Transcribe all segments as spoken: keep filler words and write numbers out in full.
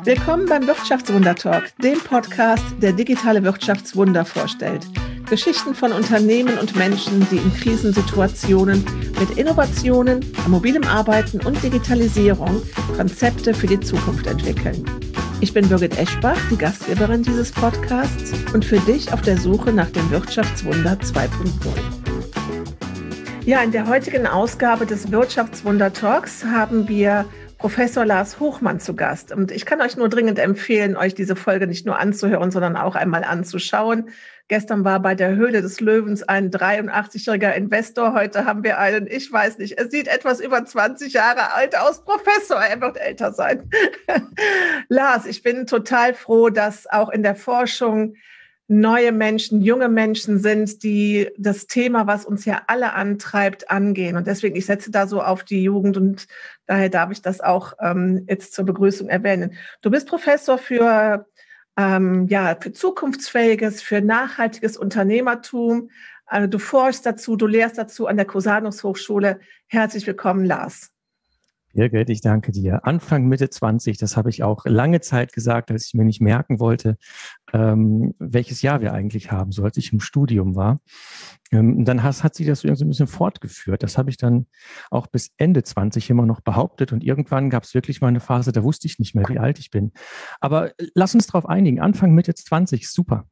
Willkommen beim Wirtschaftswunder-Talk, dem Podcast, der digitale Wirtschaftswunder vorstellt. Geschichten von Unternehmen und Menschen, die in Krisensituationen mit Innovationen, mobilem Arbeiten und Digitalisierung Konzepte für die Zukunft entwickeln. Ich bin Birgit Eschbach, die Gastgeberin dieses Podcasts und für dich auf der Suche nach dem Wirtschaftswunder zwei Punkt null. Ja, in der heutigen Ausgabe des Wirtschaftswunder-Talks haben wir Professor Lars Hochmann zu Gast. Und ich kann euch nur dringend empfehlen, euch diese Folge nicht nur anzuhören, sondern auch einmal anzuschauen. Gestern war bei der Höhle des Löwens ein dreiundachtzigjähriger Investor. Heute haben wir einen, ich weiß nicht, er sieht etwas über zwanzig Jahre alt aus, Professor. Er wird älter sein. Lars, ich bin total froh, dass auch in der Forschung neue Menschen, junge Menschen sind, die das Thema, was uns ja alle antreibt, angehen. Und deswegen, ich setze da so auf die Jugend und daher darf ich das auch ähm, jetzt zur Begrüßung erwähnen. Du bist Professor für, ähm, ja, für zukunftsfähiges, für nachhaltiges Unternehmertum. Also du forschst dazu, du lehrst dazu an der Cusanus Hochschule. Herzlich willkommen, Lars. Birgit, ich danke dir. Anfang, Mitte zwanzig, das habe ich auch lange Zeit gesagt, als ich mir nicht merken wollte, ähm, welches Jahr wir eigentlich haben, so als ich im Studium war. Ähm, dann hat, hat sich das so irgendwie ein bisschen fortgeführt. Das habe ich dann auch bis Ende zwanzig immer noch behauptet und irgendwann gab es wirklich mal eine Phase, da wusste ich nicht mehr, wie alt ich bin. Aber lass uns darauf einigen, Anfang, Mitte zwanzig, super.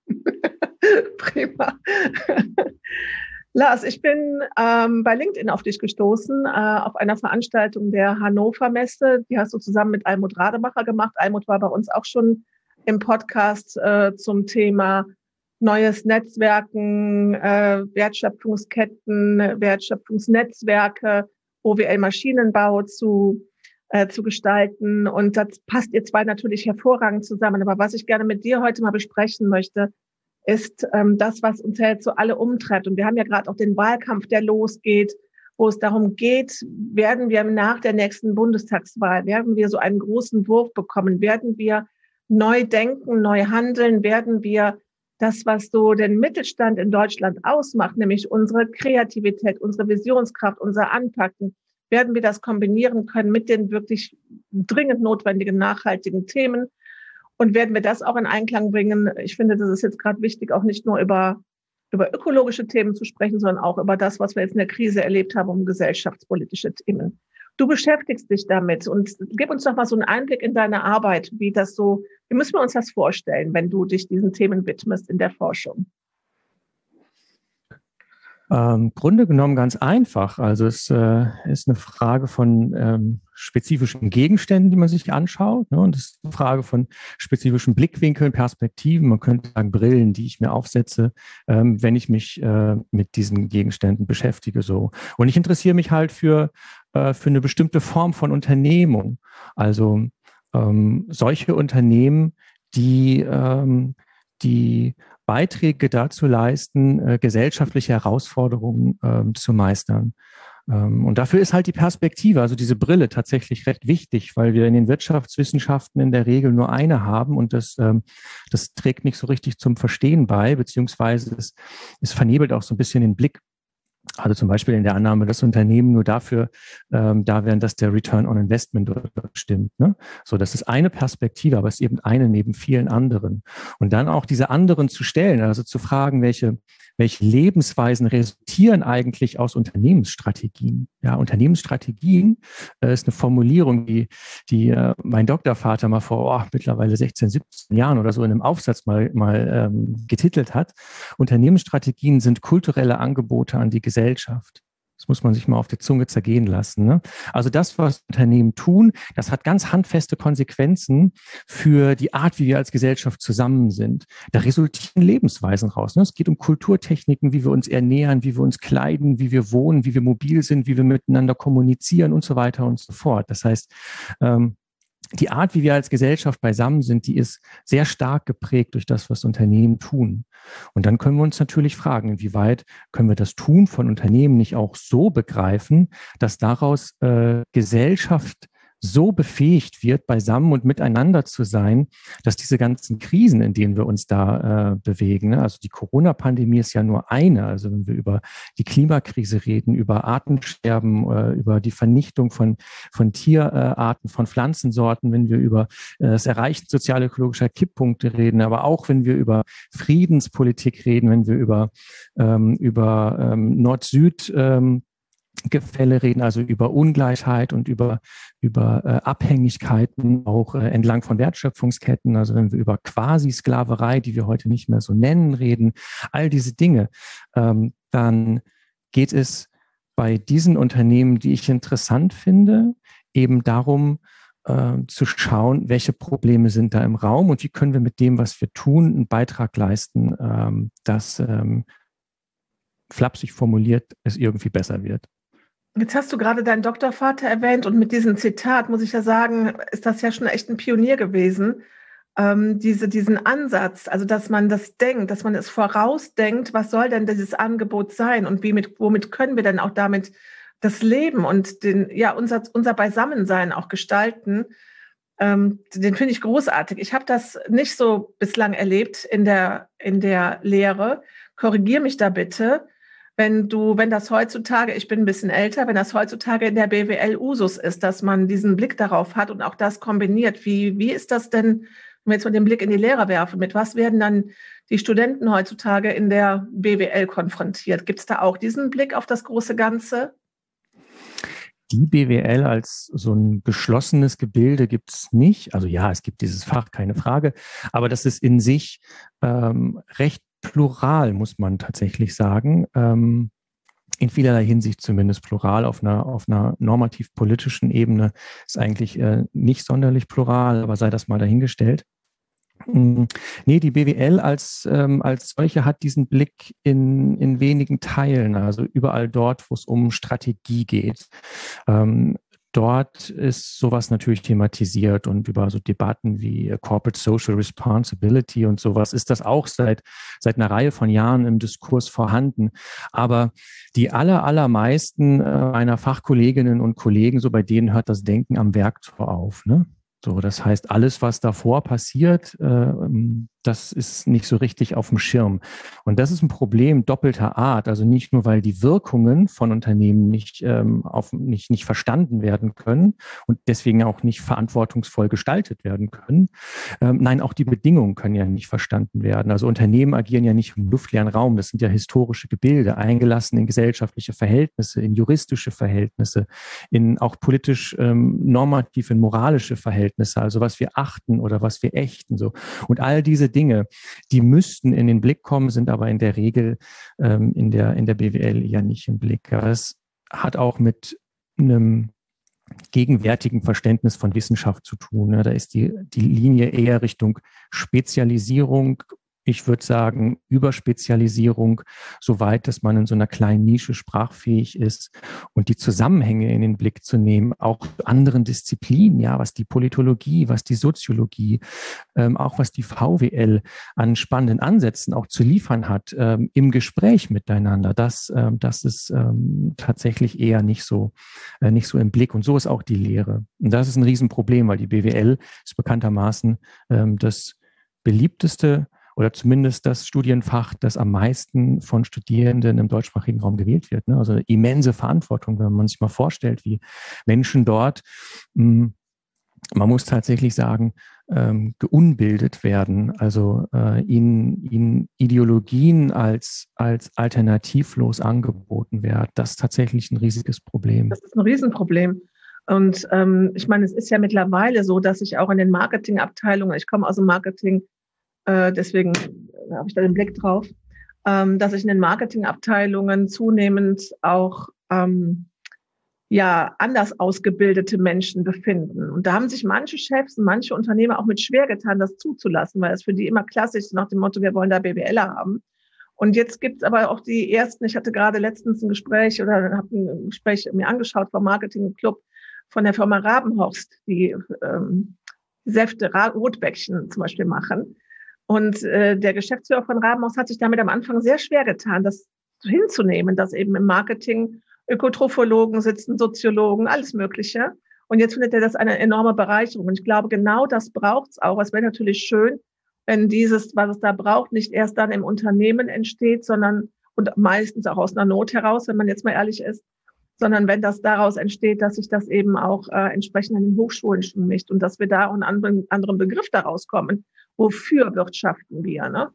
Prima. Lars, ich bin ähm, bei LinkedIn auf dich gestoßen, äh, auf einer Veranstaltung der Hannover Messe. Die hast du zusammen mit Almut Rademacher gemacht. Almut war bei uns auch schon im Podcast äh, zum Thema neues Netzwerken, äh, Wertschöpfungsketten, Wertschöpfungsnetzwerke, O W L-Maschinenbau zu, äh, zu gestalten. Und das passt ihr zwei natürlich hervorragend zusammen. Aber was ich gerne mit dir heute mal besprechen möchte, ist ähm, das, was uns ja jetzt so alle umtreibt. Und wir haben ja gerade auch den Wahlkampf, der losgeht, wo es darum geht, werden wir nach der nächsten Bundestagswahl, werden wir so einen großen Wurf bekommen, werden wir neu denken, neu handeln, werden wir das, was so den Mittelstand in Deutschland ausmacht, nämlich unsere Kreativität, unsere Visionskraft, unser Anpacken, werden wir das kombinieren können mit den wirklich dringend notwendigen nachhaltigen Themen. Und werden wir das auch in Einklang bringen? Ich finde, das ist jetzt gerade wichtig, auch nicht nur über, über ökologische Themen zu sprechen, sondern auch über das, was wir jetzt in der Krise erlebt haben, um gesellschaftspolitische Themen. Du beschäftigst dich damit und gib uns doch mal so einen Einblick in deine Arbeit, wie das so, wie müssen wir uns das vorstellen, wenn du dich diesen Themen widmest in der Forschung? Im Grunde genommen ganz einfach. Also es äh, ist eine Frage von ähm, spezifischen Gegenständen, die man sich anschaut. Ne? Und es ist eine Frage von spezifischen Blickwinkeln, Perspektiven. Man könnte sagen Brillen, die ich mir aufsetze, ähm, wenn ich mich äh, mit diesen Gegenständen beschäftige. So. Und ich interessiere mich halt für, äh, für eine bestimmte Form von Unternehmung. Also ähm, solche Unternehmen, die, ähm, die Beiträge dazu leisten, äh, gesellschaftliche Herausforderungen ähm, zu meistern. Ähm, und dafür ist halt die Perspektive, also diese Brille, tatsächlich recht wichtig, weil wir in den Wirtschaftswissenschaften in der Regel nur eine haben und das, ähm, das trägt nicht so richtig zum Verstehen bei, beziehungsweise es, es vernebelt auch so ein bisschen den Blick. Also zum Beispiel in der Annahme, dass Unternehmen nur dafür ähm, da wären, dass der Return on Investment stimmt. Ne? So, das ist eine Perspektive, aber es ist eben eine neben vielen anderen. Und dann auch diese anderen zu stellen, also zu fragen, welche welche Lebensweisen resultieren eigentlich aus Unternehmensstrategien? Ja, Unternehmensstrategien äh, ist eine Formulierung, die, die äh, mein Doktorvater mal vor oh, mittlerweile sechzehn, siebzehn Jahren oder so in einem Aufsatz mal, mal ähm, getitelt hat. Unternehmensstrategien sind kulturelle Angebote an die Gesellschaft. Das muss man sich mal auf der Zunge zergehen lassen. Ne? Also das, was Unternehmen tun, das hat ganz handfeste Konsequenzen für die Art, wie wir als Gesellschaft zusammen sind. Da resultieren Lebensweisen raus. Ne? Es geht um Kulturtechniken, wie wir uns ernähren, wie wir uns kleiden, wie wir wohnen, wie wir mobil sind, wie wir miteinander kommunizieren und so weiter und so fort. Das heißt, ähm, die Art, wie wir als Gesellschaft beisammen sind, die ist sehr stark geprägt durch das, was Unternehmen tun. Und dann können wir uns natürlich fragen, inwieweit können wir das Tun von Unternehmen nicht auch so begreifen, dass daraus äh, Gesellschaft so befähigt wird, beisammen und miteinander zu sein, dass diese ganzen Krisen, in denen wir uns da äh, bewegen, ne? Also die Corona-Pandemie ist ja nur eine. Also wenn wir über die Klimakrise reden, über Artensterben, äh, über die Vernichtung von, von Tierarten, von Pflanzensorten, wenn wir über äh, das Erreichen sozial-ökologischer Kipppunkte reden, aber auch wenn wir über Friedenspolitik reden, wenn wir über, ähm, über ähm, Nord-Süd ähm, Gefälle reden, also über Ungleichheit und über, über äh, Abhängigkeiten auch äh, entlang von Wertschöpfungsketten, also wenn wir über Quasi-Sklaverei, die wir heute nicht mehr so nennen, reden, all diese Dinge, ähm, dann geht es bei diesen Unternehmen, die ich interessant finde, eben darum, äh, zu schauen, welche Probleme sind da im Raum und wie können wir mit dem, was wir tun, einen Beitrag leisten, ähm, dass ähm, flapsig formuliert es irgendwie besser wird. Jetzt hast du gerade deinen Doktorvater erwähnt und mit diesem Zitat, muss ich ja sagen, ist das ja schon echt ein Pionier gewesen. Ähm, diese, diesen Ansatz, also dass man das denkt, dass man es vorausdenkt, was soll denn dieses Angebot sein und wie mit, womit können wir denn auch damit das Leben und den, ja, unser, unser Beisammensein auch gestalten, ähm, den finde ich großartig. Ich habe das nicht so bislang erlebt in der, in der Lehre. Korrigier mich da bitte. Wenn du, wenn das heutzutage, ich bin ein bisschen älter, wenn das heutzutage in der B W L Usus ist, dass man diesen Blick darauf hat und auch das kombiniert, wie, wie ist das denn, wenn wir jetzt mal den Blick in die Lehre werfen, mit was werden dann die Studenten heutzutage in der B W L konfrontiert? Gibt es da auch diesen Blick auf das große Ganze? Die B W L als so ein geschlossenes Gebilde gibt es nicht. Also ja, es gibt dieses Fach, keine Frage, aber das ist in sich ähm, recht plural, muss man tatsächlich sagen. Ähm, in vielerlei Hinsicht zumindest plural. Auf einer, auf einer normativ-politischen Ebene ist eigentlich äh, nicht sonderlich plural, aber sei das mal dahingestellt. Nee, die B W L als, ähm, als solche hat diesen Blick in, in wenigen Teilen, also überall dort, wo es um Strategie geht. Ähm, Dort ist sowas natürlich thematisiert und über so Debatten wie Corporate Social Responsibility und sowas ist das auch seit, seit einer Reihe von Jahren im Diskurs vorhanden. Aber die aller, allermeisten meiner Fachkolleginnen und Kollegen, so bei denen hört das Denken am Werktor auf, ne? So, das heißt, alles, was davor passiert, äh, das ist nicht so richtig auf dem Schirm. Und das ist ein Problem doppelter Art. Also nicht nur, weil die Wirkungen von Unternehmen nicht, ähm, auf, nicht, nicht verstanden werden können und deswegen auch nicht verantwortungsvoll gestaltet werden können. Ähm, nein, auch die Bedingungen können ja nicht verstanden werden. Also Unternehmen agieren ja nicht im luftleeren Raum. Das sind ja historische Gebilde, eingelassen in gesellschaftliche Verhältnisse, in juristische Verhältnisse, in auch politisch ähm, normativ, in moralische Verhältnisse. Also was wir achten oder was wir ächten, so. Und all diese Dinge, die müssten in den Blick kommen, sind aber in der Regel ähm, in der, in der B W L ja nicht im Blick. Das hat auch mit einem gegenwärtigen Verständnis von Wissenschaft zu tun. Da ist die, die Linie eher Richtung Spezialisierung. Ich würde sagen, Überspezialisierung, soweit, dass man in so einer kleinen Nische sprachfähig ist und die Zusammenhänge in den Blick zu nehmen, auch anderen Disziplinen, ja, was die Politologie, was die Soziologie, ähm, auch was die V W L an spannenden Ansätzen auch zu liefern hat, ähm, im Gespräch miteinander. Das, ähm, das ist ähm, tatsächlich eher nicht so, äh, nicht so im Blick. Und so ist auch die Lehre. Und das ist ein Riesenproblem, weil die B W L ist bekanntermaßen ähm, das beliebteste oder zumindest das Studienfach, das am meisten von Studierenden im deutschsprachigen Raum gewählt wird. Ne? Also immense Verantwortung, wenn man sich mal vorstellt, wie Menschen dort, mh, man muss tatsächlich sagen, ähm, geunbildet werden, also äh, ihnen, ihnen Ideologien als, als alternativlos angeboten werden. Das ist tatsächlich ein riesiges Problem. Das ist ein Riesenproblem. Und ähm, ich meine, es ist ja mittlerweile so, dass ich auch in den Marketingabteilungen, ich komme aus dem Marketing, Äh, deswegen habe ich da den Blick drauf, ähm, dass sich in den Marketingabteilungen zunehmend auch ähm, ja anders ausgebildete Menschen befinden. Und da haben sich manche Chefs und manche Unternehmer auch mit schwer getan, das zuzulassen, weil es für die immer klassisch ist nach dem Motto, wir wollen da BWLer haben. Und jetzt gibt es aber auch die ersten, ich hatte gerade letztens ein Gespräch oder habe ein Gespräch mir angeschaut vom Marketing Club von der Firma Rabenhorst, die ähm, Säfte, Rotbäckchen zum Beispiel machen. Und äh, der Geschäftsführer von Rabenhorst hat sich damit am Anfang sehr schwer getan, das hinzunehmen, dass eben im Marketing Ökotrophologen sitzen, Soziologen, alles Mögliche. Und jetzt findet er das eine enorme Bereicherung. Und ich glaube, genau das braucht es auch. Es wäre natürlich schön, wenn dieses, was es da braucht, nicht erst dann im Unternehmen entsteht, sondern und meistens auch aus einer Not heraus, wenn man jetzt mal ehrlich ist, sondern wenn das daraus entsteht, dass sich das eben auch äh, entsprechend an den Hochschulen schon mischt und dass wir da auch einen anderen, anderen Begriff daraus kommen. Wofür wirtschaften wir, ne?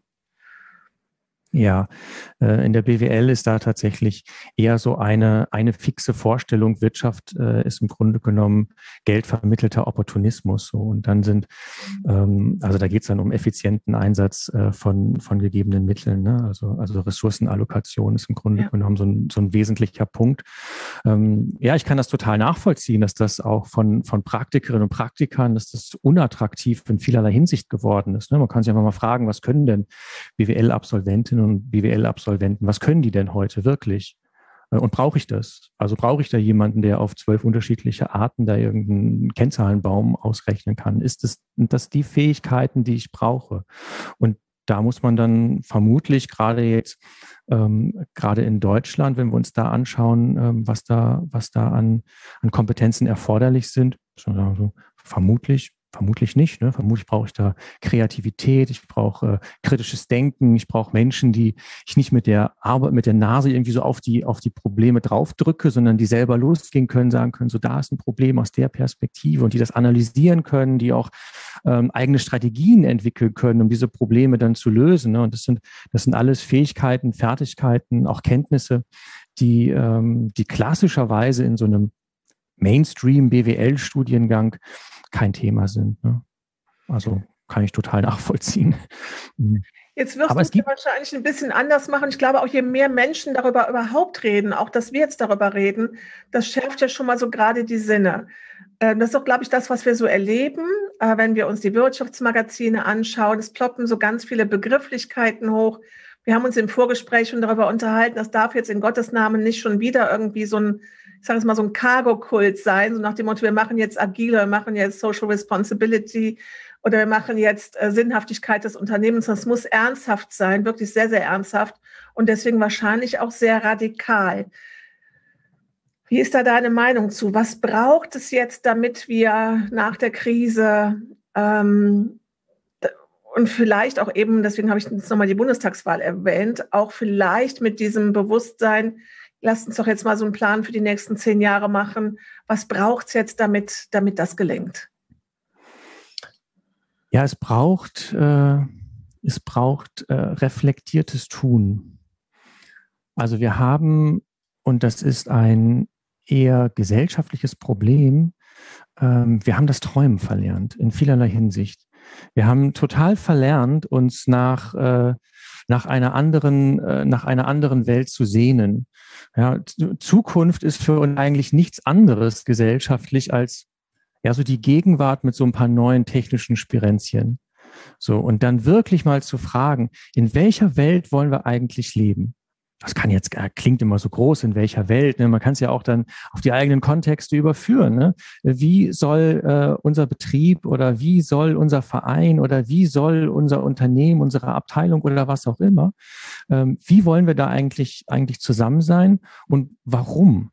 Ja, in der B W L ist da tatsächlich eher so eine, eine fixe Vorstellung. Wirtschaft äh, ist im Grunde genommen geldvermittelter Opportunismus. So. Und dann sind, ähm, also da geht es dann um effizienten Einsatz äh, von, von gegebenen Mitteln. Ne? Also, also Ressourcenallokation ist im Grunde ja. genommen so ein, so ein wesentlicher Punkt. Ähm, ja, ich kann das total nachvollziehen, dass das auch von, von Praktikerinnen und Praktikern, dass das unattraktiv in vielerlei Hinsicht geworden ist. Ne? Man kann sich einfach mal fragen, was können denn B W L-Absolventinnen und B W L-Absolventen, was können die denn heute wirklich? Und brauche ich das? Also brauche ich da jemanden, der auf zwölf unterschiedliche Arten da irgendeinen Kennzahlenbaum ausrechnen kann? Ist das, sind das die Fähigkeiten, die ich brauche? Und da muss man dann vermutlich gerade jetzt, ähm, gerade in Deutschland, wenn wir uns da anschauen, ähm, was da, was da an, an Kompetenzen erforderlich sind, so, vermutlich Vermutlich nicht. Ne? Vermutlich brauche ich da Kreativität, ich brauche äh, kritisches Denken, ich brauche Menschen, die ich nicht mit der Arbeit, mit der Nase irgendwie so auf die, auf die Probleme draufdrücke, sondern die selber losgehen können, sagen können, so da ist ein Problem aus der Perspektive und die das analysieren können, die auch ähm, eigene Strategien entwickeln können, um diese Probleme dann zu lösen. Ne? Und das sind, das sind alles Fähigkeiten, Fertigkeiten, auch Kenntnisse, die, ähm, die klassischerweise in so einem Mainstream-B W L-Studiengang kein Thema sind. Ne? Also kann ich total nachvollziehen. Jetzt wirst du es wahrscheinlich ein bisschen anders machen. Ich glaube, auch je mehr Menschen darüber überhaupt reden, auch dass wir jetzt darüber reden, das schärft ja schon mal so gerade die Sinne. Das ist doch, glaube ich, das, was wir so erleben, wenn wir uns die Wirtschaftsmagazine anschauen. Es ploppen so ganz viele Begrifflichkeiten hoch. Wir haben uns im Vorgespräch schon darüber unterhalten, das darf jetzt in Gottes Namen nicht schon wieder irgendwie so ein, ich sage es mal, so ein Cargo-Kult sein, so nach dem Motto, wir machen jetzt agile, wir machen jetzt Social Responsibility oder wir machen jetzt äh, Sinnhaftigkeit des Unternehmens. Das muss ernsthaft sein, wirklich sehr, sehr ernsthaft und deswegen wahrscheinlich auch sehr radikal. Wie ist da deine Meinung zu? Was braucht es jetzt, damit wir nach der Krise ähm, und vielleicht auch eben, deswegen habe ich jetzt nochmal die Bundestagswahl erwähnt, auch vielleicht mit diesem Bewusstsein, lasst uns doch jetzt mal so einen Plan für die nächsten zehn Jahre machen. Was braucht es jetzt, damit, damit das gelingt? Ja, es braucht, äh, es braucht äh, reflektiertes Tun. Also wir haben, und das ist ein eher gesellschaftliches Problem, ähm, wir haben das Träumen verlernt in vielerlei Hinsicht. Wir haben total verlernt, uns nach, äh, nach einer anderen, äh, nach einer anderen Welt zu sehnen. Ja, Zukunft ist für uns eigentlich nichts anderes gesellschaftlich als ja so die Gegenwart mit so ein paar neuen technischen Spirenzchen. So, und dann wirklich mal zu fragen, in welcher Welt wollen wir eigentlich leben? Das kann jetzt, klingt immer so groß, in welcher Welt, ne? Man kann es ja auch dann auf die eigenen Kontexte überführen. Ne? Wie soll äh, unser Betrieb oder wie soll unser Verein oder wie soll unser Unternehmen, unsere Abteilung oder was auch immer, ähm, wie wollen wir da eigentlich, eigentlich zusammen sein und warum?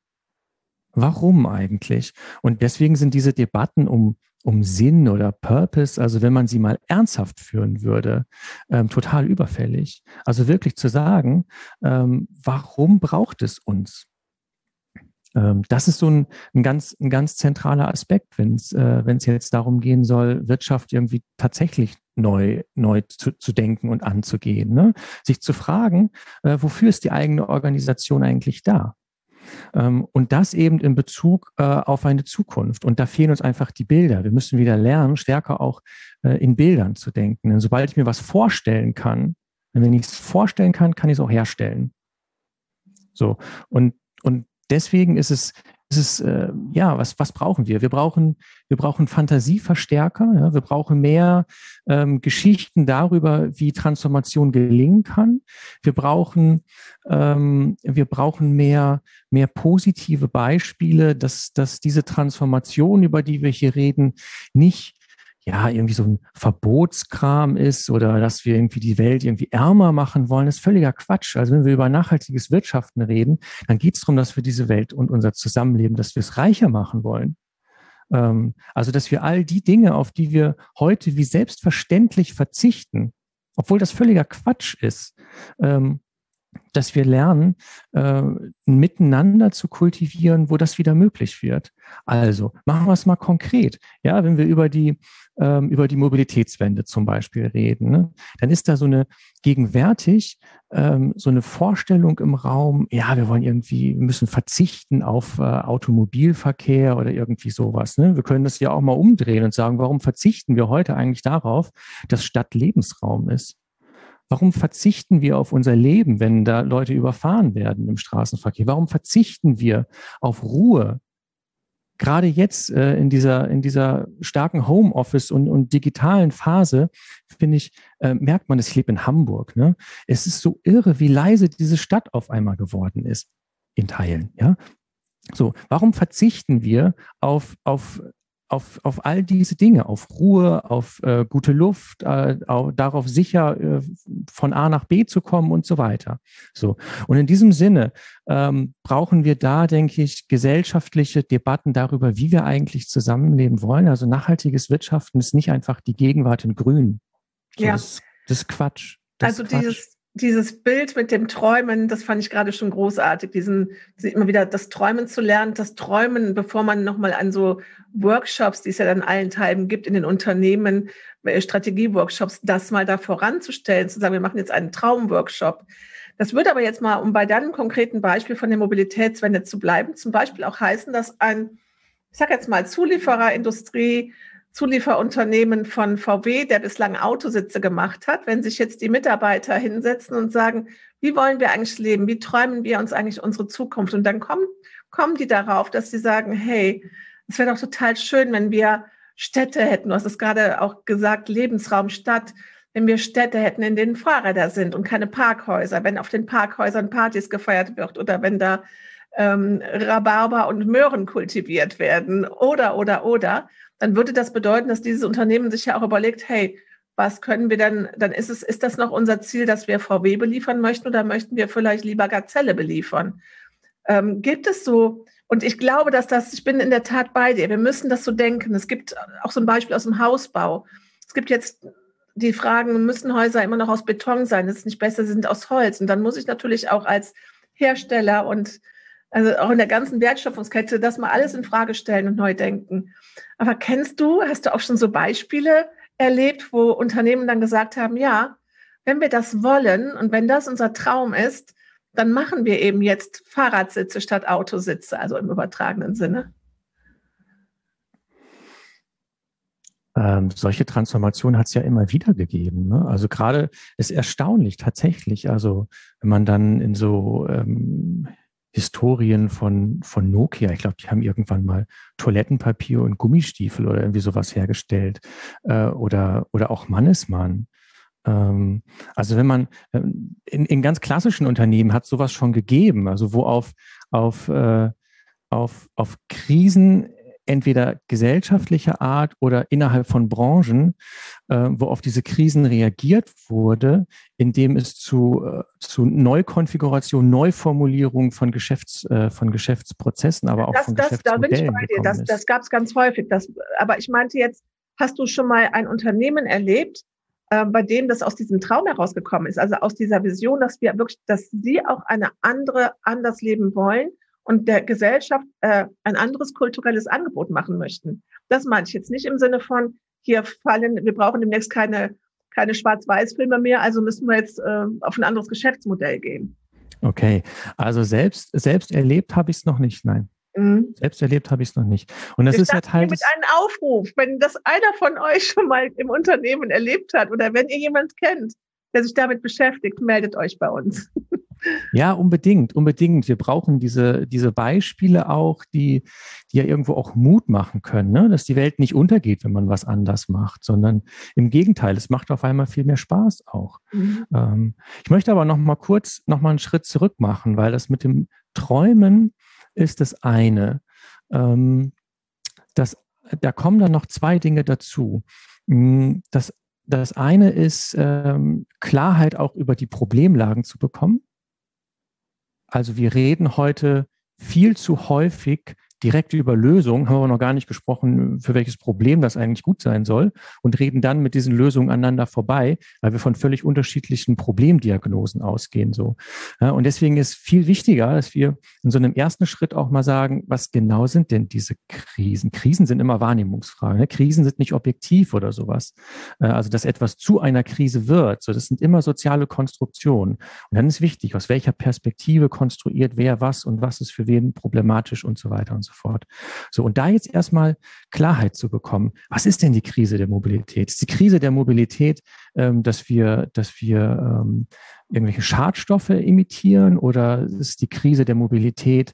Warum eigentlich? Und deswegen sind diese Debatten um um Sinn oder Purpose, also wenn man sie mal ernsthaft führen würde, ähm, total überfällig. Also wirklich zu sagen, ähm, warum braucht es uns? Ähm, das ist so ein, ein, ganz, ein ganz zentraler Aspekt, wenn es äh, wenn es jetzt darum gehen soll, Wirtschaft irgendwie tatsächlich neu, neu zu, zu denken und anzugehen. Ne? Sich zu fragen, äh, wofür ist die eigene Organisation eigentlich da? Und das eben in Bezug äh, auf eine Zukunft. Und da fehlen uns einfach die Bilder. Wir müssen wieder lernen, stärker auch äh, in Bildern zu denken. Denn sobald ich mir was vorstellen kann, wenn ich es vorstellen kann, kann ich es auch herstellen. So. Und, und deswegen ist es, ist es äh, ja, was, was brauchen wir? Wir brauchen, wir brauchen Fantasieverstärker. Ja? Wir brauchen mehr ähm, Geschichten darüber, wie Transformation gelingen kann. Wir brauchen, ähm, wir brauchen mehr, mehr positive Beispiele, dass, dass diese Transformation, über die wir hier reden, nicht ja, irgendwie so ein Verbotskram ist oder dass wir irgendwie die Welt irgendwie ärmer machen wollen, ist völliger Quatsch. Also wenn wir über nachhaltiges Wirtschaften reden, dann geht es darum, dass wir diese Welt und unser Zusammenleben, dass wir es reicher machen wollen. Ähm, also, dass wir all die Dinge, auf die wir heute wie selbstverständlich verzichten, obwohl das völliger Quatsch ist, ähm, dass wir lernen, äh, ein Miteinander zu kultivieren, wo das wieder möglich wird. Also machen wir es mal konkret. Ja, wenn wir über die ähm, über die Mobilitätswende zum Beispiel reden, ne, dann ist da so eine gegenwärtig ähm, so eine Vorstellung im Raum. Ja, wir wollen irgendwie, wir müssen verzichten auf äh, Automobilverkehr oder irgendwie sowas. Ne? Wir können das ja auch mal umdrehen und sagen, warum verzichten wir heute eigentlich darauf, dass Stadt Lebensraum ist? Warum verzichten wir auf unser Leben, wenn da Leute überfahren werden im Straßenverkehr? Warum verzichten wir auf Ruhe? Gerade jetzt äh, in dieser in dieser starken Homeoffice und, und digitalen Phase, finde ich, äh, merkt man, ich lebe in Hamburg. Ne? Es ist so irre, wie leise diese Stadt auf einmal geworden ist in Teilen. Ja, so. Warum verzichten wir auf auf auf, auf all diese Dinge, auf Ruhe, auf äh, gute Luft, äh, auf, darauf sicher äh, von A nach B zu kommen und so weiter. So. Und in diesem Sinne ähm, brauchen wir da, denke ich, gesellschaftliche Debatten darüber, wie wir eigentlich zusammenleben wollen. Also nachhaltiges Wirtschaften ist nicht einfach die Gegenwart in Grün. So, Ja. das, das ist Quatsch. Das Also ist Quatsch. dieses, dieses Bild mit dem Träumen, das fand ich gerade schon großartig, diesen, immer wieder das Träumen zu lernen, das Träumen, bevor man nochmal an so Workshops, die es ja dann allen Teilen gibt in den Unternehmen, Strategie-Workshops, das mal da voranzustellen, zu sagen, wir machen jetzt einen Traumworkshop. Das würde aber jetzt mal, um bei deinem konkreten Beispiel von der Mobilitätswende zu bleiben, zum Beispiel auch heißen, dass ein, ich sage jetzt mal, Zuliefererindustrie, Zulieferunternehmen von V W, der bislang Autositze gemacht hat, wenn sich jetzt die Mitarbeiter hinsetzen und sagen, wie wollen wir eigentlich leben, wie träumen wir uns eigentlich unsere Zukunft? Und dann kommen, kommen die darauf, dass sie sagen, hey, es wäre doch total schön, wenn wir Städte hätten. Du hast es gerade auch gesagt, Lebensraum Stadt, wenn wir Städte hätten, in denen Fahrräder sind und keine Parkhäuser, wenn auf den Parkhäusern Partys gefeiert wird oder wenn da ähm, Rhabarber und Möhren kultiviert werden oder, oder, oder, dann würde das bedeuten, dass dieses Unternehmen sich ja auch überlegt, hey, was können wir dann, dann ist es, ist das noch unser Ziel, dass wir V W beliefern möchten oder möchten wir vielleicht lieber Gazelle beliefern? Ähm, gibt es so, und ich glaube, dass das, ich bin in der Tat bei dir, wir müssen das so denken. Es gibt auch so ein Beispiel aus dem Hausbau. Es gibt jetzt die Fragen, müssen Häuser immer noch aus Beton sein? Das ist nicht besser, sie sind aus Holz. Und dann muss ich natürlich auch als Hersteller und also auch in der ganzen Wertschöpfungskette das mal alles in Frage stellen und neu denken. Aber kennst du, hast du auch schon so Beispiele erlebt, wo Unternehmen dann gesagt haben, ja, wenn wir das wollen und wenn das unser Traum ist, dann machen wir eben jetzt Fahrradsitze statt Autositze, also im übertragenen Sinne. Ähm, solche Transformationen hat es ja immer wieder gegeben. Ne? Also gerade ist erstaunlich tatsächlich. Also wenn man dann in so ähm, Historien von, von Nokia, ich glaube, die haben irgendwann mal Toilettenpapier und Gummistiefel oder irgendwie sowas hergestellt. Äh, oder, oder auch Mannesmann. Ähm, also wenn man in, in ganz klassischen Unternehmen hat sowas schon gegeben, also wo auf, auf, äh, auf, auf Krisen entweder gesellschaftlicher Art oder innerhalb von Branchen, äh, wo auf diese Krisen reagiert wurde, indem es zu, äh, zu Neukonfiguration, Neuformulierung von, Geschäfts, äh, von Geschäftsprozessen, aber auch das, von das, Geschäftsmodellen da bin ich bei dir. Das, das gab es ganz häufig. Das, aber ich meinte jetzt, hast du schon mal ein Unternehmen erlebt, äh, bei dem das aus diesem Traum herausgekommen ist, also aus dieser Vision, dass wir wirklich, dass sie auch eine andere anders leben wollen und der Gesellschaft äh, ein anderes kulturelles Angebot machen möchten. Das meine ich jetzt nicht im Sinne von, hier fallen, wir brauchen demnächst keine, keine Schwarz-Weiß-Filme mehr, also müssen wir jetzt äh, auf ein anderes Geschäftsmodell gehen. Okay, also selbst, selbst erlebt habe ich es noch nicht, nein. Mhm. Selbst erlebt habe ich es noch nicht. Und das ich ist ja Teil mit einem Aufruf, wenn das einer von euch schon mal im Unternehmen erlebt hat oder wenn ihr jemand kennt, der sich damit beschäftigt, meldet euch bei uns. Ja, unbedingt, unbedingt. Wir brauchen diese, diese Beispiele auch, die, die ja irgendwo auch Mut machen können, ne? Dass die Welt nicht untergeht, wenn man was anders macht, sondern im Gegenteil, es macht auf einmal viel mehr Spaß auch. Mhm. Ähm, ich möchte aber noch mal kurz noch mal einen Schritt zurück machen, weil das mit dem Träumen ist das eine. Ähm, das, da kommen dann noch zwei Dinge dazu. Das, das eine ist, ähm, Klarheit auch über die Problemlagen zu bekommen. Also wir reden heute viel zu häufig direkt über Lösungen, haben wir aber noch gar nicht gesprochen, für welches Problem das eigentlich gut sein soll und reden dann mit diesen Lösungen aneinander vorbei, weil wir von völlig unterschiedlichen Problemdiagnosen ausgehen. So. Ja, und deswegen ist viel wichtiger, dass wir in so einem ersten Schritt auch mal sagen, was genau sind denn diese Krisen? Krisen sind immer Wahrnehmungsfragen. Ne? Krisen sind nicht objektiv oder sowas. Also, dass etwas zu einer Krise wird. So, das sind immer soziale Konstruktionen. Und dann ist wichtig, aus welcher Perspektive konstruiert wer was und was ist für wen problematisch und so weiter und so fort. So, und da jetzt erstmal Klarheit zu bekommen. Was ist denn die Krise der Mobilität? Ist die Krise der Mobilität, ähm, dass wir, dass wir ähm, irgendwelche Schadstoffe emittieren oder ist die Krise der Mobilität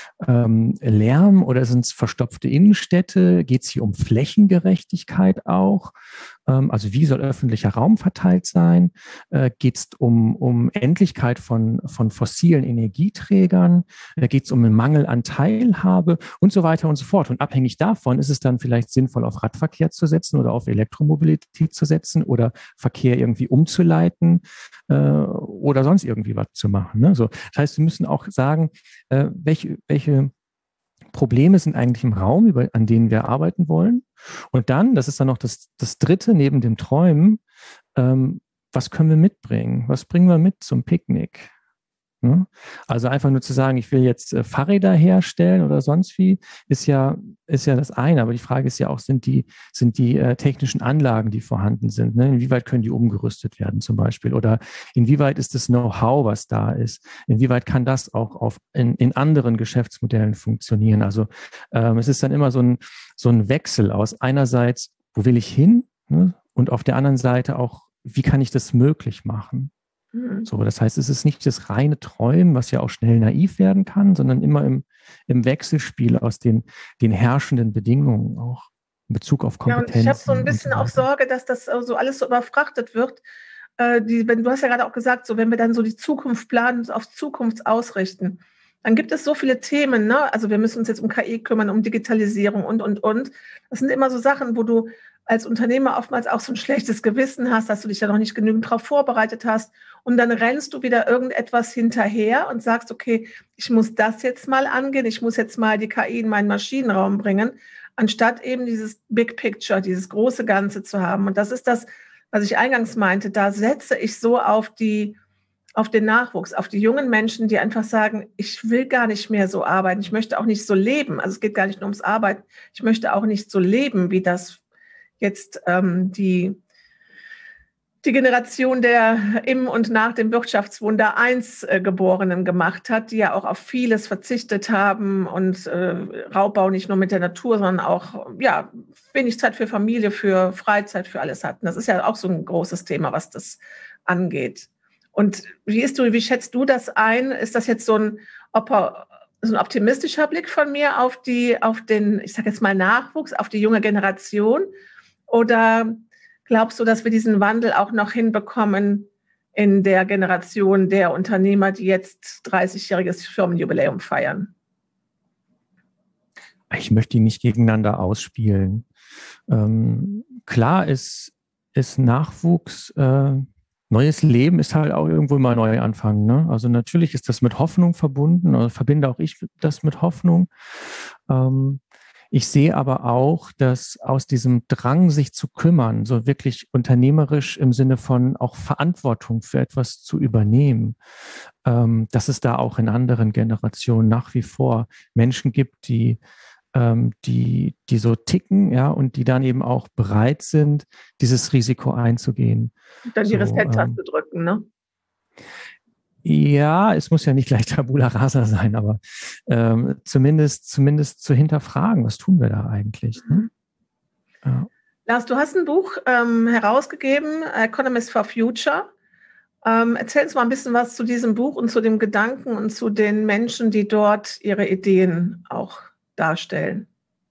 ähm, Lärm oder sind es verstopfte Innenstädte? Geht es hier um Flächengerechtigkeit auch? Ähm, also wie soll öffentlicher Raum verteilt sein? Äh, Geht es um, um Endlichkeit von, von fossilen Energieträgern? Äh, Geht es um einen Mangel an Teilhabe und so weiter und so fort? Und abhängig davon ist es dann vielleicht sinnvoll, auf Radverkehr zu setzen oder auf Elektromobilität zu setzen oder Verkehr irgendwie umzuleiten äh, oder sonst irgendwie was zu machen. Ne? So, das heißt, wir müssen auch sagen, äh, welche, welche Probleme sind eigentlich im Raum, über, an denen wir arbeiten wollen. Und dann, das ist dann noch das, das Dritte neben dem Träumen, ähm, was können wir mitbringen? Was bringen wir mit zum Picknick? Ne? Also einfach nur zu sagen, ich will jetzt äh, Fahrräder herstellen oder sonst wie, ist ja, ist ja das eine. Aber die Frage ist ja auch, sind die, sind die äh, technischen Anlagen, die vorhanden sind, ne? Inwieweit können die umgerüstet werden zum Beispiel? Oder inwieweit ist das Know-how, was da ist? Inwieweit kann das auch auf, in, in anderen Geschäftsmodellen funktionieren? Also ähm, es ist dann immer so ein, so ein Wechsel aus einerseits, wo will ich hin? Ne? Und auf der anderen Seite auch, wie kann ich das möglich machen? So, das heißt, es ist nicht das reine Träumen, was ja auch schnell naiv werden kann, sondern immer im, im Wechselspiel aus den, den herrschenden Bedingungen auch in Bezug auf Kompetenzen. Ja, und ich habe so ein bisschen so auch Sorge, dass das so alles so überfrachtet wird. Äh, die, wenn, du hast ja gerade auch gesagt, so wenn wir dann so die Zukunft planen, uns auf Zukunft ausrichten, dann gibt es so viele Themen, ne? Also wir müssen uns jetzt um K I kümmern, um Digitalisierung und, und, und. Das sind immer so Sachen, wo du als Unternehmer oftmals auch so ein schlechtes Gewissen hast, dass du dich ja noch nicht genügend darauf vorbereitet hast. Und dann rennst du wieder irgendetwas hinterher und sagst, okay, ich muss das jetzt mal angehen, ich muss jetzt mal die K I in meinen Maschinenraum bringen, anstatt eben dieses Big Picture, dieses große Ganze zu haben. Und das ist das, was ich eingangs meinte, da setze ich so auf die, auf den Nachwuchs, auf die jungen Menschen, die einfach sagen, ich will gar nicht mehr so arbeiten, ich möchte auch nicht so leben. Also es geht gar nicht nur ums Arbeiten, ich möchte auch nicht so leben, wie das jetzt ähm, die, die Generation der im und nach dem Wirtschaftswunder eins äh, Geborenen gemacht hat, die ja auch auf vieles verzichtet haben und äh, Raubbau nicht nur mit der Natur, sondern auch ja, wenig Zeit für Familie, für Freizeit, für alles hatten. Das ist ja auch so ein großes Thema, was das angeht. Und wie, ist du, wie schätzt du das ein? Ist das jetzt so ein, so ein optimistischer Blick von mir auf, die, auf den, ich sage jetzt mal Nachwuchs, auf die junge Generation? Oder glaubst du, dass wir diesen Wandel auch noch hinbekommen in der Generation der Unternehmer, die jetzt dreißigjähriges Firmenjubiläum feiern? Ich möchte die nicht gegeneinander ausspielen. Ähm, klar ist, ist Nachwuchs, äh, neues Leben ist halt auch irgendwo immer neu anfangen. Ne? Also natürlich ist das mit Hoffnung verbunden, also verbinde auch ich das mit Hoffnung. Ähm, Ich sehe aber auch, dass aus diesem Drang, sich zu kümmern, so wirklich unternehmerisch im Sinne von auch Verantwortung für etwas zu übernehmen, ähm, dass es da auch in anderen Generationen nach wie vor Menschen gibt, die, ähm, die, die so ticken, ja, und die dann eben auch bereit sind, dieses Risiko einzugehen. Und dann die so, Reset-Taste ähm, drücken, ne? Ja, es muss ja nicht gleich Tabula Rasa sein, aber ähm, zumindest, zumindest zu hinterfragen, was tun wir da eigentlich? Ne? Ja. Lars, du hast ein Buch ähm, herausgegeben, Economist for Future. Ähm, erzähl uns mal ein bisschen was zu diesem Buch und zu dem Gedanken und zu den Menschen, die dort ihre Ideen auch darstellen.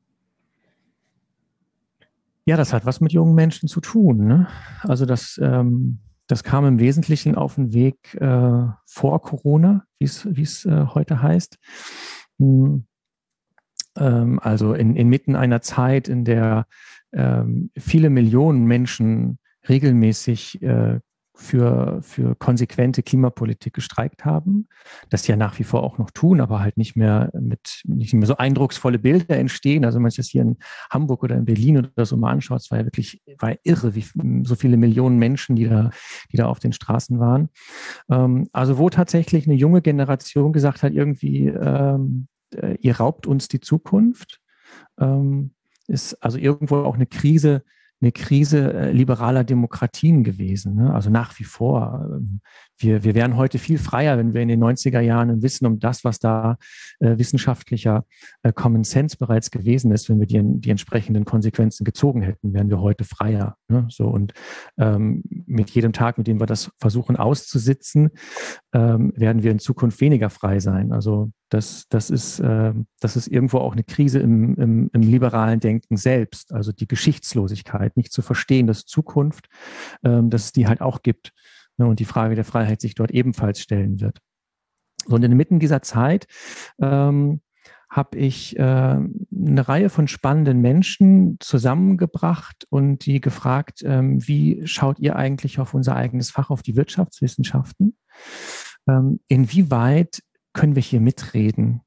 Ja, das hat was mit jungen Menschen zu tun. Ne? Also das, ähm, das kam im Wesentlichen auf den Weg äh, vor Corona, wie es wie es äh, heute heißt. Hm. Ähm, also in, inmitten einer Zeit, in der ähm, viele Millionen Menschen regelmäßig äh, für, für konsequente Klimapolitik gestreikt haben, das ja nach wie vor auch noch tun, aber halt nicht mehr mit, nicht mehr so eindrucksvolle Bilder entstehen. Also wenn man sich das hier in Hamburg oder in Berlin oder so mal anschaut, es war ja wirklich, war ja irre, wie so viele Millionen Menschen, die da, die da auf den Straßen waren. Ähm, also wo tatsächlich eine junge Generation gesagt hat, irgendwie, ähm, ihr raubt uns die Zukunft, ähm, ist also irgendwo auch eine Krise, eine Krise äh, liberaler Demokratien gewesen. Ne? Also nach wie vor. Ähm, wir, wir wären heute viel freier, wenn wir in den neunziger Jahren wissen um das, was da äh, wissenschaftlicher äh, Common Sense bereits gewesen ist, wenn wir die, die entsprechenden Konsequenzen gezogen hätten, wären wir heute freier. Ne? So, und ähm, mit jedem Tag, mit dem wir das versuchen auszusitzen, ähm, werden wir in Zukunft weniger frei sein. Also das, das ist, äh, das ist irgendwo auch eine Krise im, im, im liberalen Denken selbst. Also die Geschichtslosigkeit, nicht zu verstehen, dass Zukunft, ähm, dass es die halt auch gibt, ne, und die Frage der Freiheit sich dort ebenfalls stellen wird. So, und inmitten dieser Zeit ähm, habe ich äh, eine Reihe von spannenden Menschen zusammengebracht und die gefragt, ähm, wie schaut ihr eigentlich auf unser eigenes Fach, auf die Wirtschaftswissenschaften? Ähm, inwieweit können wir hier mitreden?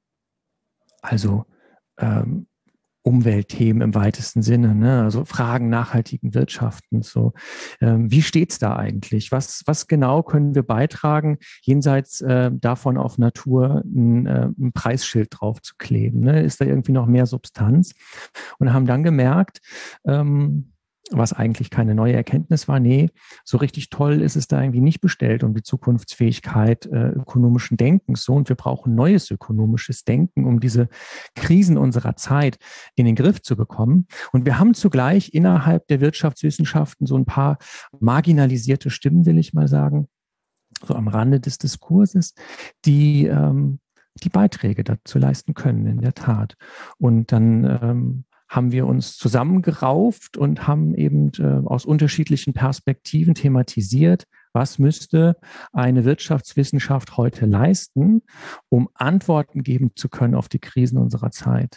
Also ähm, Umweltthemen im weitesten Sinne, ne? Also Fragen nachhaltigen Wirtschaftens. So, ähm, wie steht's da eigentlich? Was, was genau können wir beitragen, jenseits äh, davon auf Natur ein, äh, ein Preisschild drauf zu kleben? Ne? Ist da irgendwie noch mehr Substanz? Und haben dann gemerkt, ähm, was eigentlich keine neue Erkenntnis war, nee, so richtig toll ist es da irgendwie nicht bestellt um die Zukunftsfähigkeit äh, ökonomischen Denkens. So, und wir brauchen neues ökonomisches Denken, um diese Krisen unserer Zeit in den Griff zu bekommen. Und wir haben zugleich innerhalb der Wirtschaftswissenschaften so ein paar marginalisierte Stimmen, will ich mal sagen, so am Rande des Diskurses, die ähm, die Beiträge dazu leisten können, in der Tat. Und dann ähm, haben wir uns zusammengerauft und haben eben äh, aus unterschiedlichen Perspektiven thematisiert, was müsste eine Wirtschaftswissenschaft heute leisten, um Antworten geben zu können auf die Krisen unserer Zeit.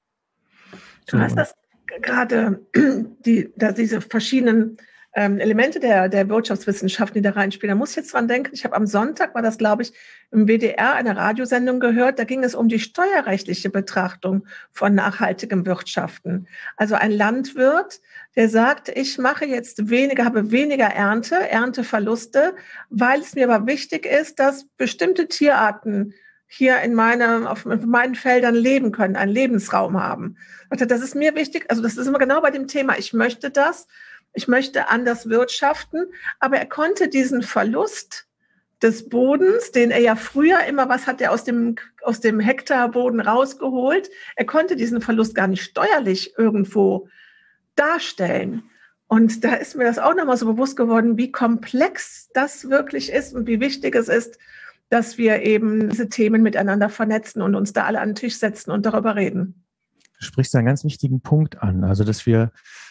Du hast das gerade, die, da diese verschiedenen ähm, Elemente der, der Wirtschaftswissenschaften, die da reinspielen. Da muss ich jetzt dran denken, ich habe am Sonntag, war das glaube ich, im W D R eine Radiosendung gehört, da ging es um die steuerrechtliche Betrachtung von nachhaltigem Wirtschaften. Also ein Landwirt, der sagt, ich mache jetzt weniger, habe weniger Ernte, Ernteverluste, weil es mir aber wichtig ist, dass bestimmte Tierarten hier in meine, auf meinen Feldern leben können, einen Lebensraum haben. Das ist mir wichtig, also das ist immer genau bei dem Thema, ich möchte das, ich möchte anders wirtschaften, aber er konnte diesen Verlust des Bodens, den er ja früher immer, was hat er aus dem, aus dem Hektarboden rausgeholt, er konnte diesen Verlust gar nicht steuerlich irgendwo darstellen. Und da ist mir das auch nochmal so bewusst geworden, wie komplex das wirklich ist und wie wichtig es ist, dass wir eben diese Themen miteinander vernetzen und uns da alle an den Tisch setzen und darüber reden. Du sprichst einen ganz wichtigen Punkt an, also dass wir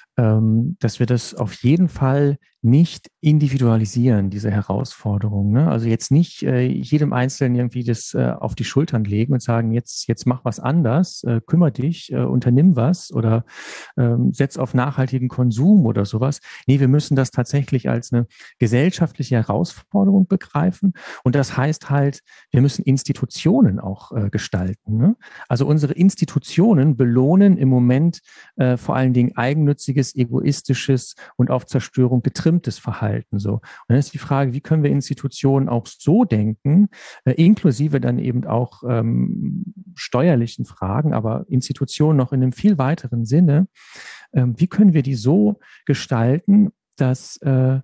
Ähm, dass wir das auf jeden Fall nicht individualisieren, diese Herausforderung. Ne? Also jetzt nicht äh, jedem Einzelnen irgendwie das äh, auf die Schultern legen und sagen, jetzt, jetzt mach was anders, äh, kümmere dich, äh, unternimm was oder ähm, setz auf nachhaltigen Konsum oder sowas. Nee, wir müssen das tatsächlich als eine gesellschaftliche Herausforderung begreifen. Und das heißt halt, wir müssen Institutionen auch äh, gestalten. Ne? Also unsere Institutionen belohnen im Moment äh, vor allen Dingen eigennütziges, egoistisches und auf Zerstörung getrimmt Verhalten. So. Und dann ist die Frage, wie können wir Institutionen auch so denken, äh, inklusive dann eben auch ähm, steuerlichen Fragen, aber Institutionen noch in einem viel weiteren Sinne, ähm, wie können wir die so gestalten, dass äh,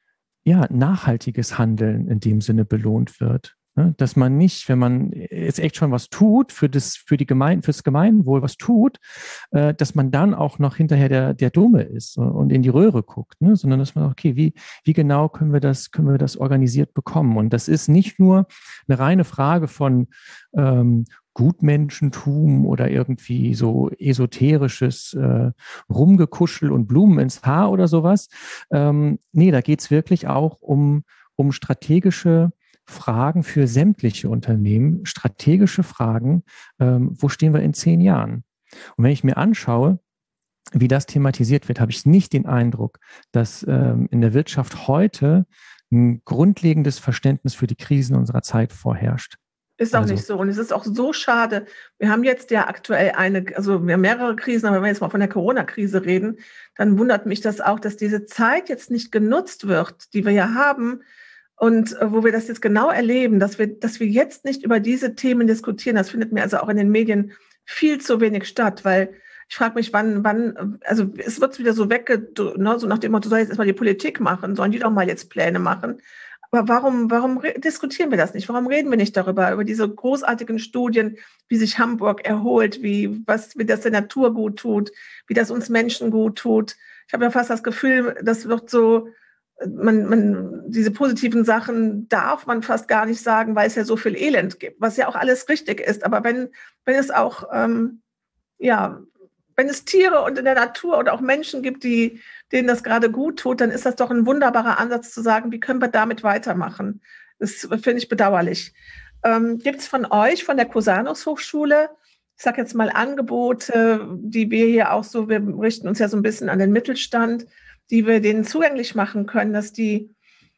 ja, nachhaltiges Handeln in dem Sinne belohnt wird? Dass man nicht, wenn man jetzt echt schon was tut, für das, für die Gemein, fürs Gemeinwohl was tut, äh, dass man dann auch noch hinterher der, der Dumme ist und in die Röhre guckt, ne? Sondern dass man, okay, wie, wie genau können wir das, können wir das organisiert bekommen? Und das ist nicht nur eine reine Frage von ähm, Gutmenschentum oder irgendwie so esoterisches äh, Rumgekuschel und Blumen ins Haar oder sowas. Ähm, nee, da geht's wirklich auch um, um strategische Fragen für sämtliche Unternehmen, strategische Fragen, ähm, wo stehen wir in zehn Jahren? Und wenn ich mir anschaue, wie das thematisiert wird, habe ich nicht den Eindruck, dass ähm, in der Wirtschaft heute ein grundlegendes Verständnis für die Krisen unserer Zeit vorherrscht. Ist auch Also, nicht so. Und es ist auch so schade. Wir haben jetzt ja aktuell eine, also wir haben mehrere Krisen, aber wenn wir jetzt mal von der Corona-Krise reden, dann wundert mich das auch, dass diese Zeit jetzt nicht genutzt wird, die wir ja haben und äh, wo wir das jetzt genau erleben, dass wir, dass wir jetzt nicht über diese Themen diskutieren. Das findet mir also auch in den Medien viel zu wenig statt, weil ich frage mich, wann, wann, also es wird wieder so wegge, ne, so nach dem Motto, soll jetzt erstmal die Politik machen, sollen die doch mal jetzt Pläne machen. Aber warum, warum diskutieren wir das nicht? Warum reden wir nicht darüber, über diese großartigen Studien, wie sich Hamburg erholt, wie, was, wie das der Natur gut tut, wie das uns Menschen gut tut? Ich habe ja fast das Gefühl, das wird so, man, man, diese positiven Sachen darf man fast gar nicht sagen, weil es ja so viel Elend gibt, was ja auch alles richtig ist. Aber wenn, wenn es auch, ähm, ja, wenn es Tiere und in der Natur und auch Menschen gibt, die, denen das gerade gut tut, dann ist das doch ein wunderbarer Ansatz zu sagen, wie können wir damit weitermachen? Das finde ich bedauerlich. Ähm, gibt es von euch, von der Cusanus Hochschule, ich sage jetzt mal Angebote, die wir hier auch so, wir richten uns ja so ein bisschen an den Mittelstand, die wir denen zugänglich machen können, dass die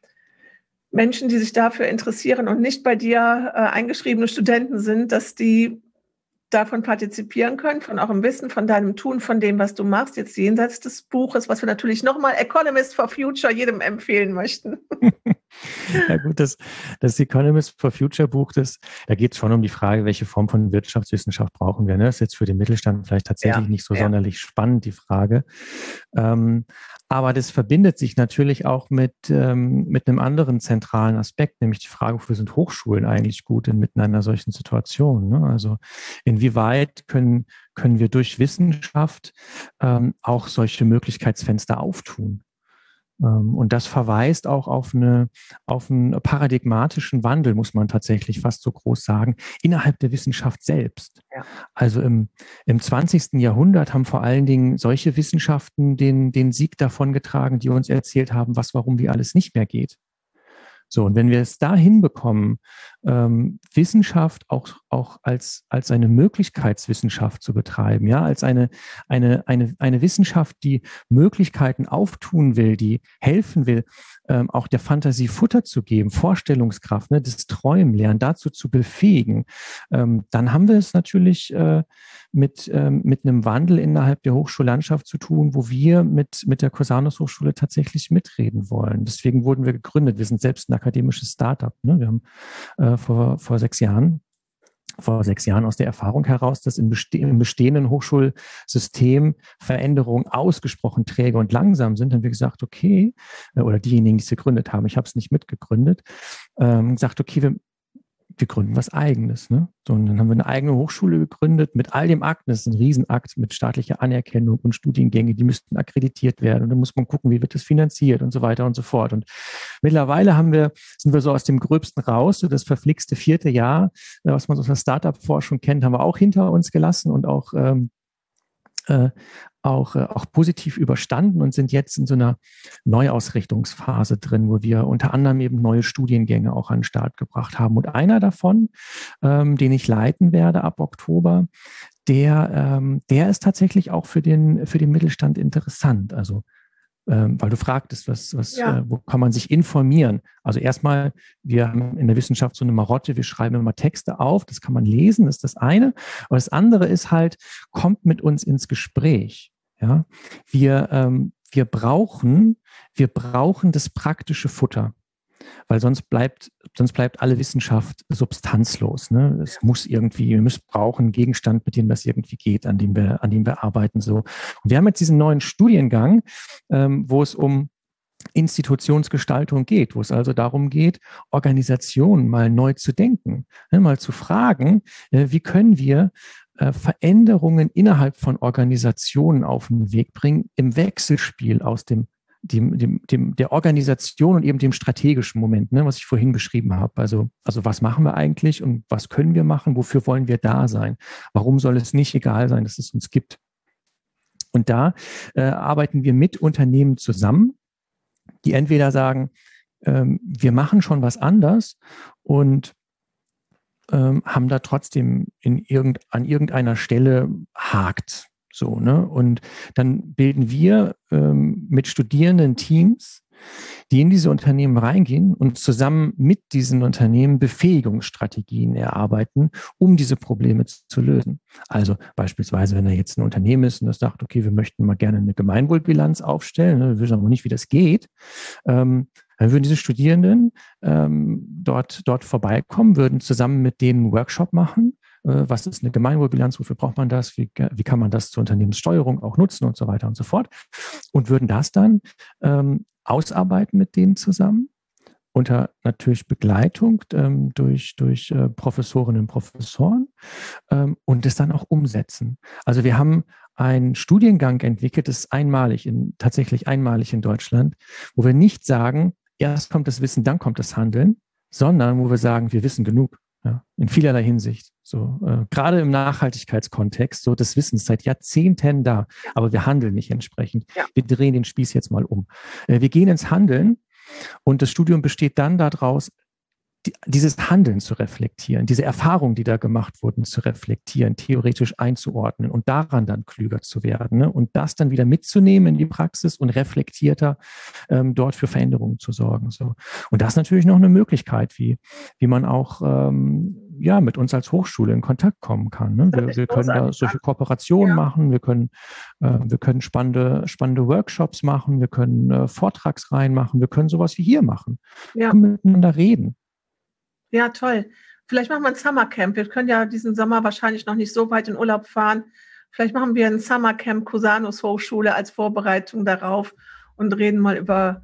Menschen, die sich dafür interessieren und nicht bei dir äh, eingeschriebene Studenten sind, dass die davon partizipieren können, von eurem Wissen, von deinem Tun, von dem, was du machst, jetzt jenseits des Buches, was wir natürlich nochmal Economist for Future jedem empfehlen möchten. Ja gut, das, das Economist for Future Buch, das, da geht es schon um die Frage, welche Form von Wirtschaftswissenschaft brauchen wir. Ne? Das ist jetzt für den Mittelstand vielleicht tatsächlich ja, nicht so ja. sonderlich spannend, die Frage. Ähm, aber das verbindet sich natürlich auch mit, ähm, mit einem anderen zentralen Aspekt, nämlich die Frage, wofür sind Hochschulen eigentlich gut inmitten einer solchen Situation? Ne? Also inwieweit können, können wir durch Wissenschaft ähm, auch solche Möglichkeitsfenster auftun? Und das verweist auch auf, eine, auf einen paradigmatischen Wandel, muss man tatsächlich fast so groß sagen, innerhalb der Wissenschaft selbst. Ja. Also im, im zwanzigsten Jahrhundert haben vor allen Dingen solche Wissenschaften den, den Sieg davongetragen, die uns erzählt haben, was, warum, wie alles nicht mehr geht. So, und wenn wir es da hinbekommen, ähm, Wissenschaft auch, auch als, als eine Möglichkeitswissenschaft zu betreiben, ja, als eine, eine, eine, eine Wissenschaft, die Möglichkeiten auftun will, die helfen will, ähm, auch der Fantasie Futter zu geben, Vorstellungskraft, ne, das Träumen lernen, dazu zu befähigen, ähm, dann haben wir es natürlich äh, mit, ähm, mit einem Wandel innerhalb der Hochschullandschaft zu tun, wo wir mit, mit der Cusanus Hochschule tatsächlich mitreden wollen. Deswegen wurden wir gegründet. Wir sind selbst ein akademisches Startup. Ne? Wir haben äh, vor, vor sechs Jahren vor sechs Jahren aus der Erfahrung heraus, dass im, beste- im bestehenden Hochschulsystem Veränderungen ausgesprochen träge und langsam sind, haben wir gesagt, okay, oder diejenigen, die es gegründet haben, ich habe es nicht mitgegründet, ähm, gesagt, okay, wir, wir gründen was Eigenes. Ne? So, und dann haben wir eine eigene Hochschule gegründet mit all dem Akt. Das ist ein Riesenakt mit staatlicher Anerkennung und Studiengänge, die müssten akkreditiert werden. Und dann muss man gucken, wie wird das finanziert und so weiter und so fort. Und mittlerweile haben wir, sind wir so aus dem Gröbsten raus. So das verflixte vierte Jahr, was man so aus der Startup-Forschung kennt, haben wir auch hinter uns gelassen und auch ähm, äh, Auch, äh, auch positiv überstanden und sind jetzt in so einer Neuausrichtungsphase drin, wo wir unter anderem eben neue Studiengänge auch an den Start gebracht haben. Und einer davon, ähm, den ich leiten werde ab Oktober, der, ähm, der ist tatsächlich auch für den, für den Mittelstand interessant. Also Ähm, weil du fragtest, was, was, ja. äh, wo kann man sich informieren? Also erstmal, wir haben in der Wissenschaft so eine Marotte, wir schreiben immer Texte auf, das kann man lesen, das ist das eine. Und das andere ist halt, kommt mit uns ins Gespräch. Ja, wir, ähm, wir brauchen, wir brauchen das praktische Futter. Weil sonst bleibt, sonst bleibt alle Wissenschaft substanzlos. Ne? Es muss irgendwie, wir müssen brauchen einen Gegenstand, mit dem das irgendwie geht, an dem wir, an dem wir arbeiten. So. Und wir haben jetzt diesen neuen Studiengang, ähm, wo es um Institutionsgestaltung geht, wo es also darum geht, Organisationen mal neu zu denken, ne? Mal zu fragen, äh, wie können wir äh, Veränderungen innerhalb von Organisationen auf den Weg bringen, im Wechselspiel aus dem Dem, dem, dem, der Organisation und eben dem strategischen Moment, ne, was ich vorhin beschrieben habe. Also, also was machen wir eigentlich und was können wir machen? Wofür wollen wir da sein? Warum soll es nicht egal sein, dass es uns gibt? Und da äh, arbeiten wir mit Unternehmen zusammen, die entweder sagen, ähm, wir machen schon was anders und ähm, haben da trotzdem in irgend, an irgendeiner Stelle hakt. So, ne? Und dann bilden wir ähm, mit Studierenden Teams, die in diese Unternehmen reingehen und zusammen mit diesen Unternehmen Befähigungsstrategien erarbeiten, um diese Probleme zu lösen. Also beispielsweise, wenn da jetzt ein Unternehmen ist und das sagt, okay, wir möchten mal gerne eine Gemeinwohlbilanz aufstellen, ne, wir wissen aber nicht, wie das geht, ähm, dann würden diese Studierenden ähm, dort, dort vorbeikommen, würden zusammen mit denen einen Workshop machen. Äh, was ist eine Gemeinwohlbilanz? Wofür braucht man das? Wie, wie kann man das zur Unternehmenssteuerung auch nutzen und so weiter und so fort? Und würden das dann ähm, ausarbeiten mit denen zusammen, unter natürlich Begleitung ähm, durch, durch äh, Professorinnen und Professoren ähm, und es dann auch umsetzen. Also wir haben einen Studiengang entwickelt, das ist einmalig, in, tatsächlich einmalig in Deutschland, wo wir nicht sagen, erst kommt das Wissen, dann kommt das Handeln, sondern wo wir sagen, wir wissen genug, ja, in vielerlei Hinsicht. So, äh, gerade im Nachhaltigkeitskontext, so das Wissen ist seit Jahrzehnten da, aber wir handeln nicht entsprechend. Ja. Wir drehen den Spieß jetzt mal um. Äh, wir gehen ins Handeln und das Studium besteht dann daraus, die, dieses Handeln zu reflektieren, diese Erfahrungen, die da gemacht wurden, zu reflektieren, theoretisch einzuordnen und daran dann klüger zu werden, ne? Und das dann wieder mitzunehmen in die Praxis und reflektierter ähm, dort für Veränderungen zu sorgen. So. Und das ist natürlich noch eine Möglichkeit, wie, wie man auch ähm, ja, mit uns als Hochschule in Kontakt kommen kann. Ne? Wir, wir können da solche Kooperationen ja. machen, wir können, äh, wir können spannende, spannende Workshops machen, wir können äh, Vortragsreihen machen, wir können sowas wie hier machen. Ja. Wir können miteinander reden. Ja, toll. Vielleicht machen wir ein Summercamp. Wir können ja diesen Sommer wahrscheinlich noch nicht so weit in Urlaub fahren. Vielleicht machen wir ein Summercamp Cusanus Hochschule als Vorbereitung darauf und reden mal über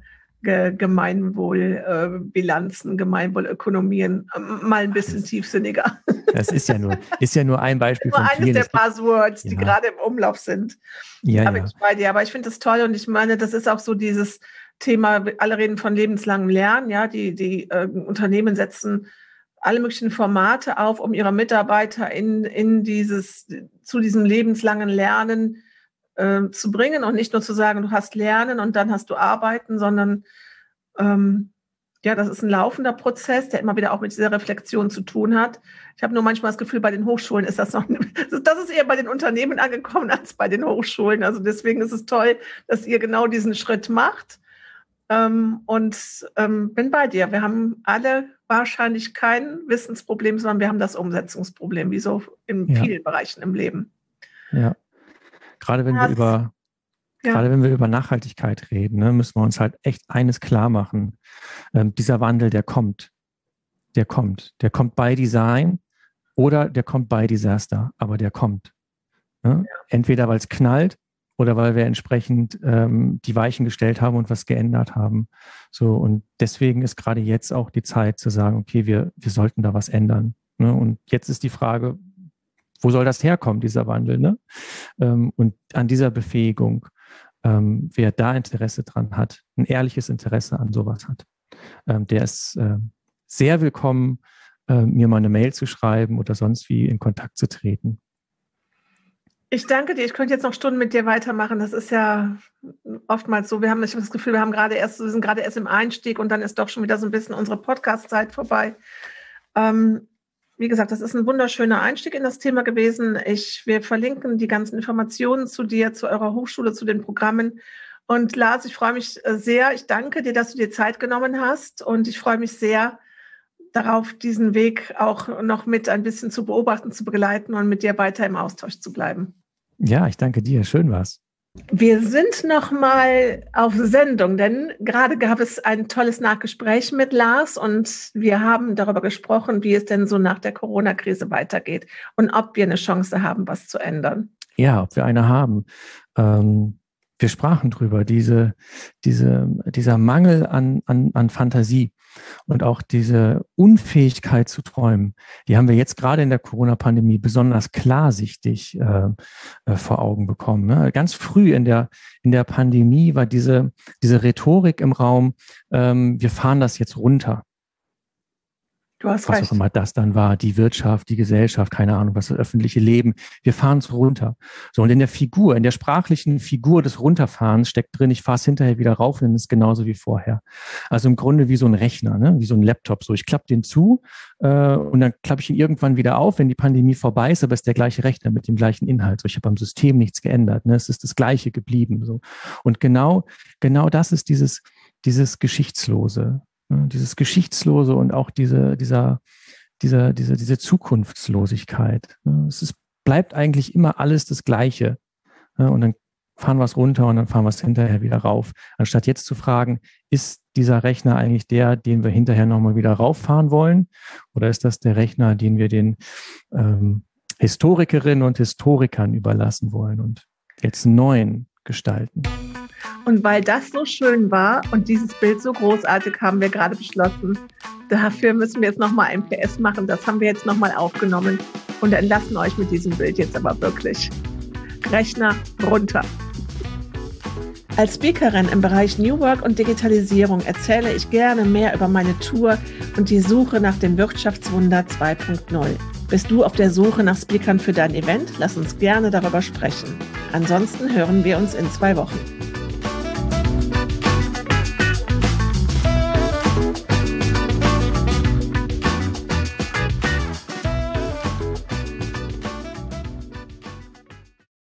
Gemeinwohlbilanzen, Gemeinwohlökonomien, mal ein bisschen tiefsinniger. Das ist ja nur, ist ja nur ein Beispiel nur von vielen. Eines der Buzzwords, die ja. gerade im Umlauf sind. Ja, Aber ja. ich bei dir. Aber ich finde das toll und ich meine, das ist auch so dieses Thema, alle reden von lebenslangem Lernen, ja, die, die äh, Unternehmen setzen alle möglichen Formate auf, um ihre Mitarbeiter in, in dieses, zu diesem lebenslangen Lernen äh, zu bringen und nicht nur zu sagen, du hast Lernen und dann hast du Arbeiten, sondern ähm, ja, das ist ein laufender Prozess, der immer wieder auch mit dieser Reflexion zu tun hat. Ich habe nur manchmal das Gefühl, bei den Hochschulen ist das noch, das ist eher bei den Unternehmen angekommen als bei den Hochschulen. Also deswegen ist es toll, dass ihr genau diesen Schritt macht. Ähm, und ähm, bin bei dir. Wir haben alle wahrscheinlich kein Wissensproblem, sondern wir haben das Umsetzungsproblem, wie so in ja. vielen Bereichen im Leben. Ja, gerade wenn das, wir über ja. gerade wenn wir über Nachhaltigkeit reden, ne, müssen wir uns halt echt eines klar machen. Ähm, dieser Wandel, der kommt, der kommt, der kommt bei Design oder der kommt bei Disaster, aber der kommt. Ne? Ja. Entweder weil es knallt oder weil wir entsprechend ähm, die Weichen gestellt haben und was geändert haben. So, und deswegen ist gerade jetzt auch die Zeit zu sagen, okay, wir, wir sollten da was ändern. Ne? Und jetzt ist die Frage, wo soll das herkommen, dieser Wandel? Ne? Ähm, und an dieser Befähigung, ähm, wer da Interesse dran hat, ein ehrliches Interesse an sowas hat, ähm, der ist äh, sehr willkommen, äh, mir mal eine Mail zu schreiben oder sonst wie in Kontakt zu treten. Ich danke dir. Ich könnte jetzt noch Stunden mit dir weitermachen. Das ist ja oftmals so. Wir haben, ich habe das Gefühl, wir haben gerade erst, wir sind gerade erst im Einstieg und dann ist doch schon wieder so ein bisschen unsere Podcast-Zeit vorbei. Ähm, wie gesagt, das ist ein wunderschöner Einstieg in das Thema gewesen. Ich, wir verlinken die ganzen Informationen zu dir, zu eurer Hochschule, zu den Programmen. Und Lars, ich freue mich sehr. Ich danke dir, dass du dir Zeit genommen hast und ich freue mich sehr darauf, diesen Weg auch noch mit ein bisschen zu beobachten, zu begleiten und mit dir weiter im Austausch zu bleiben. Ja, ich danke dir. Schön war's. Wir sind noch mal auf Sendung, denn gerade gab es ein tolles Nachgespräch mit Lars und wir haben darüber gesprochen, wie es denn so nach der Corona-Krise weitergeht und ob wir eine Chance haben, was zu ändern. Ja, ob wir eine haben. Ähm, wir sprachen drüber, diese, diese, dieser Mangel an, an, an Fantasie. Und auch diese Unfähigkeit zu träumen, die haben wir jetzt gerade in der Corona-Pandemie besonders klarsichtig äh, äh, vor Augen bekommen. Ne? Ganz früh in der, in der Pandemie war diese, diese Rhetorik im Raum, ähm, wir fahren das jetzt runter. Du hast was recht. auch immer das dann war, die Wirtschaft, die Gesellschaft, keine Ahnung, was das öffentliche Leben. Wir fahren es runter. So, und in der Figur, in der sprachlichen Figur des Runterfahrens steckt drin, ich fahre es hinterher wieder rauf und dann ist es genauso wie vorher. Also im Grunde wie so ein Rechner, ne? Wie so ein Laptop. So, ich klappe den zu äh, und dann klappe ich ihn irgendwann wieder auf, wenn die Pandemie vorbei ist, aber es ist der gleiche Rechner mit dem gleichen Inhalt. So, ich habe am System nichts geändert. Ne? Es ist das Gleiche geblieben. So. Und genau, genau das ist dieses dieses Geschichtslose, ne? Dieses Geschichtslose und auch diese, dieser, dieser, diese, diese Zukunftslosigkeit. Ne? Es ist, bleibt eigentlich immer alles das Gleiche. Ne? Und dann fahren wir es runter und dann fahren wir es hinterher wieder rauf. Anstatt jetzt zu fragen, ist dieser Rechner eigentlich der, den wir hinterher nochmal wieder rauffahren wollen? Oder ist das der Rechner, den wir den ähm, Historikerinnen und Historikern überlassen wollen und jetzt einen neuen gestalten? Und weil das so schön war und dieses Bild so großartig, haben wir gerade beschlossen, dafür müssen wir jetzt nochmal ein P S machen. Das haben wir jetzt nochmal aufgenommen und entlassen euch mit diesem Bild jetzt aber wirklich. Rechner runter. Als Speakerin im Bereich New Work und Digitalisierung erzähle ich gerne mehr über meine Tour und die Suche nach dem Wirtschaftswunder zwei Punkt null. Bist du auf der Suche nach Speakern für dein Event? Lass uns gerne darüber sprechen. Ansonsten hören wir uns in zwei Wochen.